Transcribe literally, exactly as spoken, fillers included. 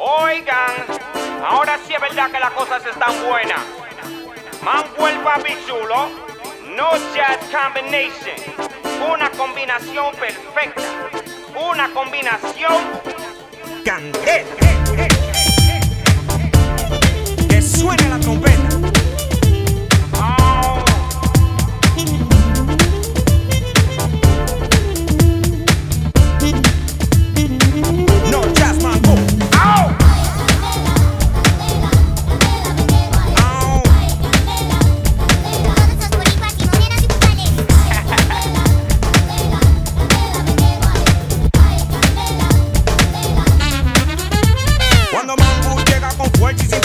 Oigan, ahora sí es verdad que las cosas están buenas. Mambo el papi chulo, no jazz combination. Una combinación perfecta. Una combinación candela. Que suene la trompeta. Oh. No jazz mambo. Oh. Cuando Mambo llega con fuerza y sin